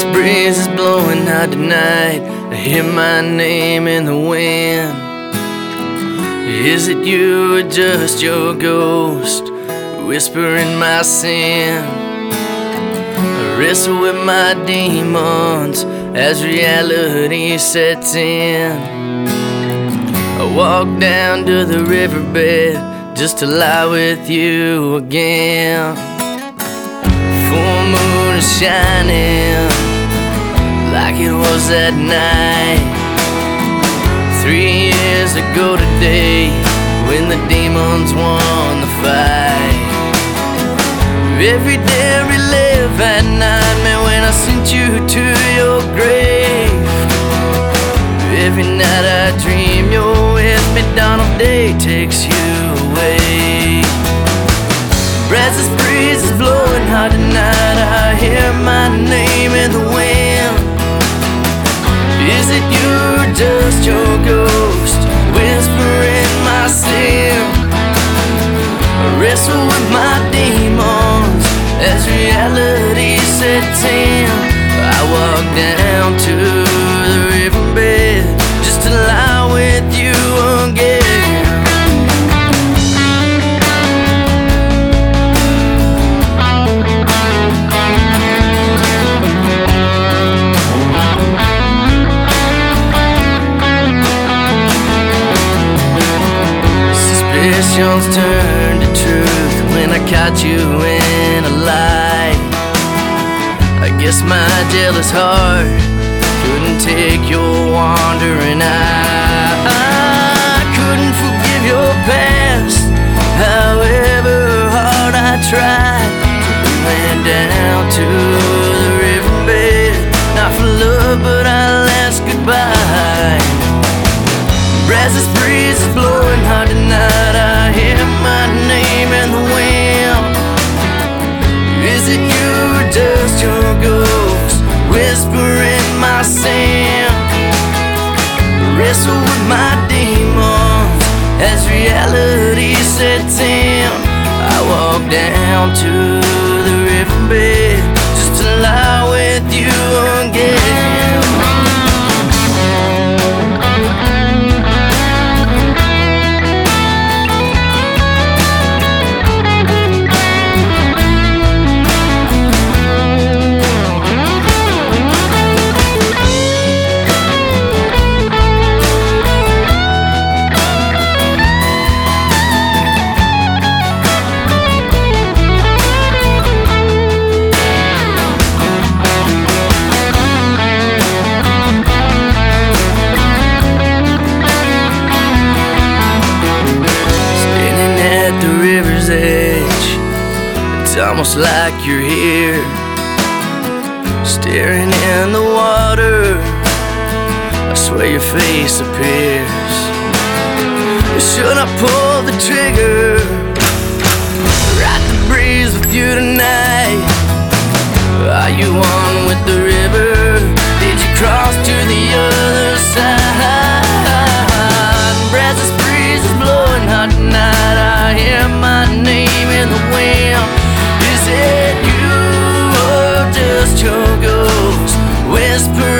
breeze is blowing out tonight. I hear my name in the wind. Is it you or just your ghost whispering my sin? I wrestle with my demons as reality sets in. I walk down to the riverbed just to lie with you again. Full moon is shining like it was that night 3 years ago today, when the demons won the fight. Every day I relive that nightmare when I sent you to your grave. Every night I dream you're with me, dawn of day takes you away. As this breeze is blowing hard tonight, I hear my name in the wind. Is it you or just your ghost whispering my sin? I wrestle with my demons as reality sets in. I walk down to the riverbed just to lie with you again. Suspicions turned to truth when I caught you in a lie. I guess my jealous heart couldn't take your wandering eye. I couldn't forgive your past, however hard I tried. So we went down to the riverbed, not for love but our last goodbye. As this breeze is blowing hard tonight, I hear my name in the wind. Is it you or just your ghost whispering my sin? Wrestle with my demons as reality sets in. I walk down to the riverbed just to lie with you again. It's almost like you're here, staring in the water. I swear your face appears. Should I pull the trigger, ride the breeze with you tonight? Are you one with the river? Did you cross to the other side? As this breeze is blowing hard tonight, I hear my name in the wind. Is it you or just your ghost whispering